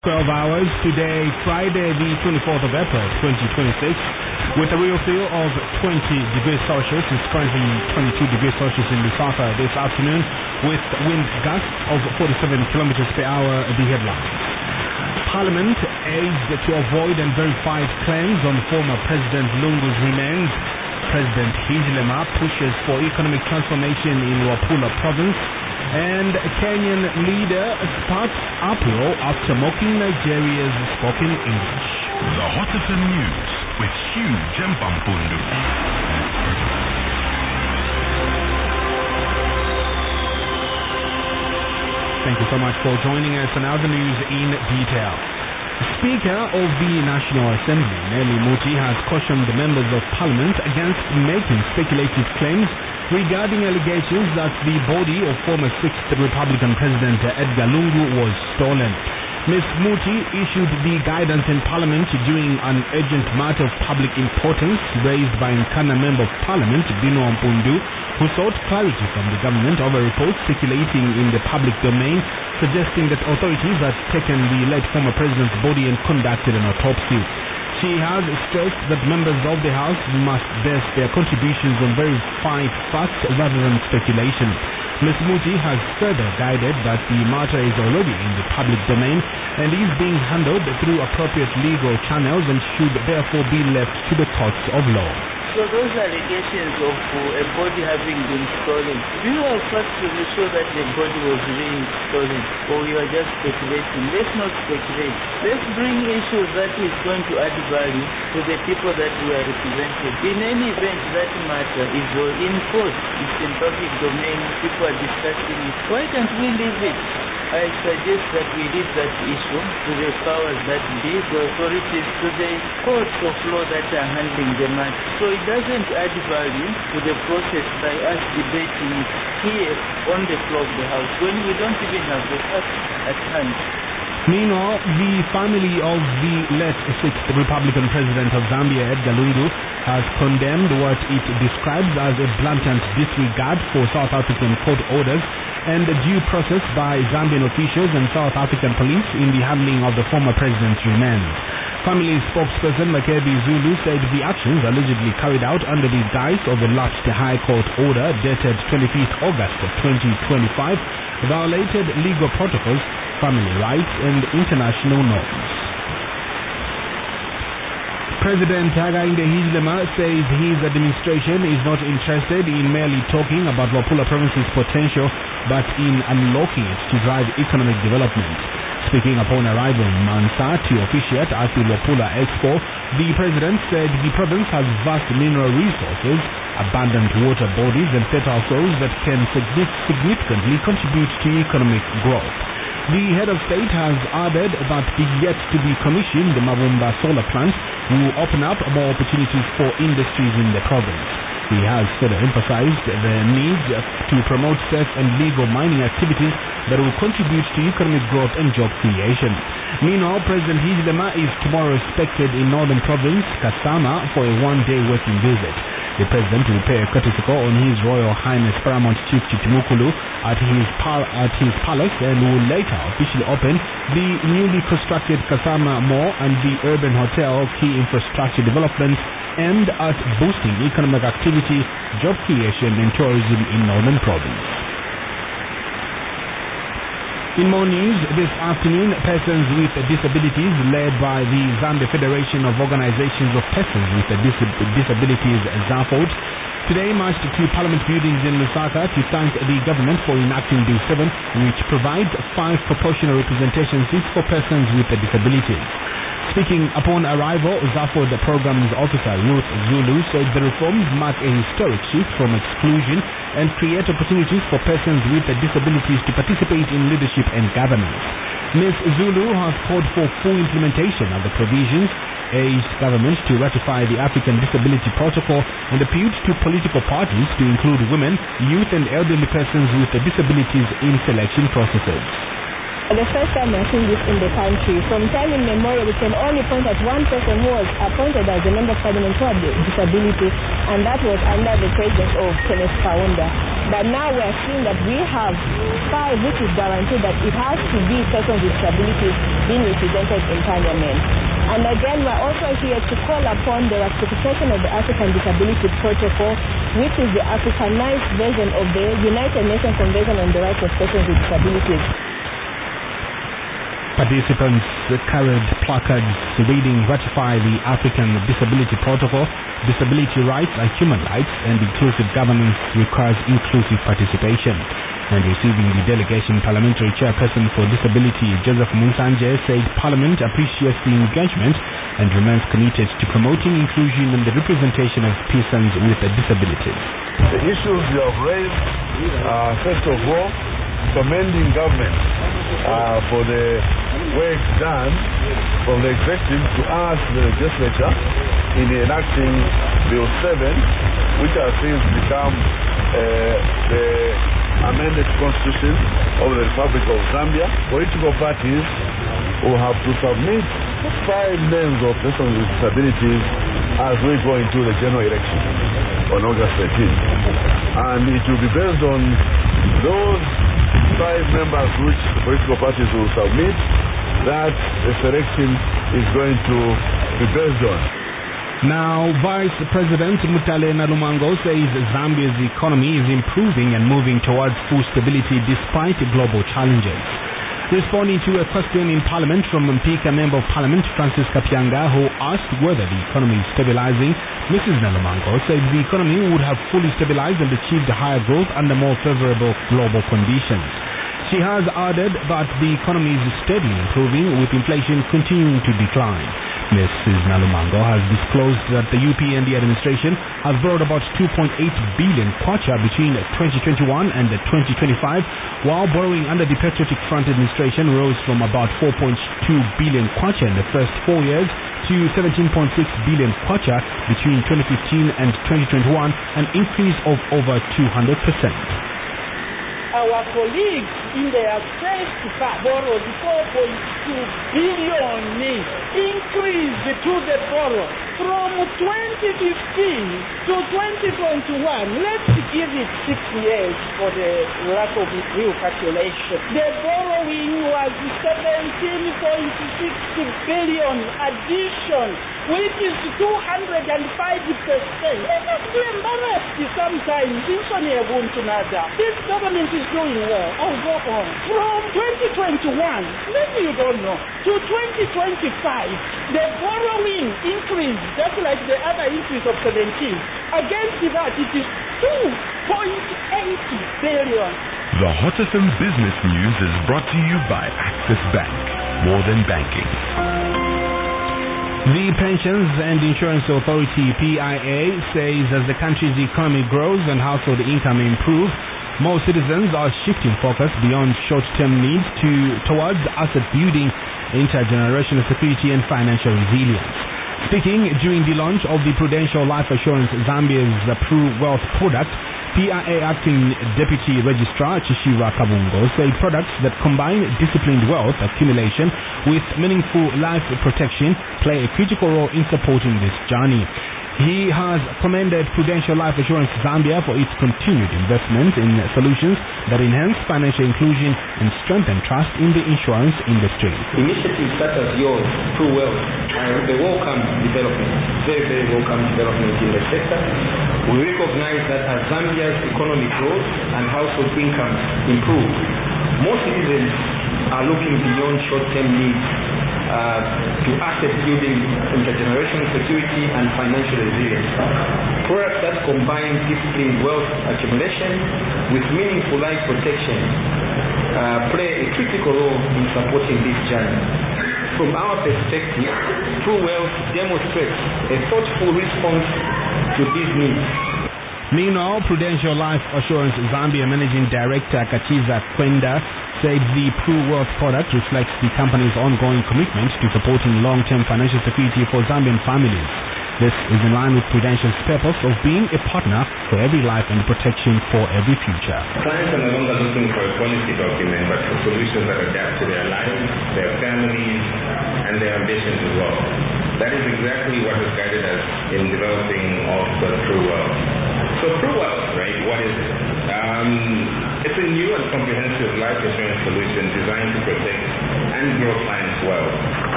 12 hours today, Friday the 24th of April 2026, with a real feel of 20 degrees Celsius. It's currently 22 degrees Celsius in Lusaka this afternoon, with wind gusts of 47 kilometers per hour. The headline: Parliament aids to avoid and verify claims on former President Lungu's remains. President Hichilema pushes for economic transformation in Luapula province. And Kenyan leader sparks uproar after mocking Nigeria's spoken English. The Hot FM News with Hugh Jempampundu. Thank you so much for joining us. And now the news in detail. Speaker of the National Assembly, Nelly Muti, has cautioned the members of Parliament against making speculative claims regarding allegations that the body of former 6th Republican President Edgar Lungu was stolen. Ms. Muti issued the guidance in Parliament during an urgent matter of public importance raised by Nkana Member of Parliament Bino Mpundu, who sought clarity from the government over reports circulating in the public domain suggesting that authorities had taken the late former president's body and conducted an autopsy. She has stressed that members of the House must base their contributions on verified facts rather than speculation. Ms. Muti has further guided that the matter is already in the public domain and is being handled through appropriate legal channels and should therefore be left to the courts of law. So those allegations of a body having been stolen, do you have facts to show that the body was really stolen, or you are just speculating? Let's not speculate. Let's bring issues that is going to add value to the people that we are representing. In any event, that matter is in court. It's in public domain. People are discussing it. Why can't we leave it? I suggest that we leave that issue to the powers that be, the authorities, to the courts of law that are handling the matter. So it doesn't add value to the process by us debating it here on the floor of the House when we don't even have the facts at hand. Meanwhile, the family of the late 6th Republican President of Zambia, Edgar Lungu, has condemned what it describes as a blatant disregard for South African court orders and the due process by Zambian officials and South African police in the handling of the former president's remains. Family spokesperson Makebi Zulu said the actions allegedly carried out under the guise of a lapsed High Court order dated 25th August 2025 violated legal protocols, family rights and international norms. President Hakainde Hichilema says his administration is not interested in merely talking about Luapula province's potential, but in unlocking it to drive economic development. Speaking upon arrival in Mansa to officiate at the Luapula Expo, the president said the province has vast mineral resources, abundant water bodies and fertile soils that can significantly contribute to economic growth. The head of state has added that the yet-to-be-commissioned Mavumba solar plant will open up more opportunities for industries in the province. He has further emphasized the need to promote safe and legal mining activities that will contribute to economic growth and job creation. Meanwhile, President Hichilema is tomorrow expected in Northern Province, Kasama, for a one-day working visit. The president will pay a courtesy call on His Royal Highness Paramount Chief Chitimukulu at his palace and will later officially open the newly constructed Kasama Mall and the Urban Hotel, key infrastructure developments aimed at boosting economic activity, job creation and tourism in Northern Province. In more news, this afternoon, persons with disabilities led by the Zambia Federation of Organizations of Persons with Disabilities, ZAFOD, today marched to Parliament buildings in Lusaka to thank the government for enacting Bill 7, which provides 5 proportional representation seats for persons with disabilities. Speaking upon arrival, ZAFOD Programs Officer Ruth Zulu said the reforms mark a historic shift from exclusion and create opportunities for persons with disabilities to participate in leadership and governance. Ms. Zulu has called for full implementation of the provisions, urged government to ratify the African Disability Protocol, and appealed to political parties to include women, youth and elderly persons with disabilities in selection processes. The first time I've seen this in the country. From time immemorial, we can only point at one person who was appointed as a member of parliament who had disability, and that was under the president of Kenneth Kaunda. But now we're seeing that we have 5 which is guaranteed that it has to be persons with disabilities being represented in Parliament. And again, we're also here to call upon the ratification of the African Disability Protocol, which is the Africanized version of the United Nations Convention on the Rights of Persons with Disabilities. Participants carried placards reading "Ratify the African Disability Protocol. Disability rights are human rights and inclusive governance requires inclusive participation." And receiving the delegation, Parliamentary Chairperson for Disability Joseph Munsanje said Parliament appreciates the engagement and remains committed to promoting inclusion and the representation of persons with disabilities. The issues you have raised, first of all, commending government for the work done from the executive to us, the legislature, in enacting Bill 7, which has since become the amended constitution of the Republic of Zambia. Political parties will have to submit 5 names of persons with disabilities as we go into the general election on August 13th. And it will be based on those 5 members which the political parties will submit that the selection is going to be based on. Now, Vice President Mutale Nalumango says Zambia's economy is improving and moving towards full stability despite global challenges. Responding to a question in Parliament from Mpika Member of Parliament Francis Kapianga, who asked whether the economy is stabilizing, Mrs. Nalumango said the economy would have fully stabilized and achieved higher growth under more favorable global conditions. She has added that the economy is steadily improving with inflation continuing to decline. Mrs. Nalumango has disclosed that the UPND administration has borrowed about 2.8 billion kwacha between 2021 and 2025, while borrowing under the Patriotic Front administration rose from about 4.2 billion kwacha in the first 4 years to 17.6 billion kwacha between 2015 and 2021, an increase of over 200%. Our colleagues in their first part borrowed 4.2 billion, increased to the borrow from 2015 to 2021. Let's give it 6 years for the lack of real calculation. The borrowing was 17.6 billion addition, which is 205%. Let us be embarrassed sometimes. This government is doing well. I'll go on. From 2021, maybe you don't know, to 2025, the borrowing increased just like the other increase of 17. Against that, it is 2.8 billion. The Hottesson Business News is brought to you by Access Bank. More than banking. The Pensions and Insurance Authority, PIA, says as the country's economy grows and household income improves, more citizens are shifting focus beyond short-term needs towards asset building, intergenerational security and financial resilience. Speaking during the launch of the Prudential Life Assurance Zambia's Pru Wealth product, PIA Acting Deputy Registrar Chishiwa Kabungo said products that combine disciplined wealth accumulation with meaningful life protection play a critical role in supporting this journey. He has commended Prudential Life Assurance Zambia for its continued investment in solutions that enhance financial inclusion and strengthen trust in the insurance industry. Initiatives such as yours, Pru Wealth, are a welcome development, very, very welcome development in the sector. We recognize that as Zambia's economy grows and household income improves, more citizens are looking beyond short-term needs to asset building, intergenerational security and financial resilience. Products that combine disciplined wealth accumulation with meaningful life protection play a critical role in supporting this journey. From our perspective, Pru Wealth demonstrates a thoughtful response to these needs. Meanwhile, Prudential Life Assurance Zambia Managing Director Kachiza Kwenda said the Pru Wealth product reflects the company's ongoing commitment to supporting long-term financial security for Zambian families. This is in line with Prudential's purpose of being a partner for every life and protection for every future. Clients are no longer looking for a policy document, but for solutions that adapt to their lives, their families, and their ambitions as well. That is exactly what has guided us in developing Pru Wealth. So PruWealth, right, what is it? It's a new and comprehensive life insurance solution designed to protect and grow clients' wealth.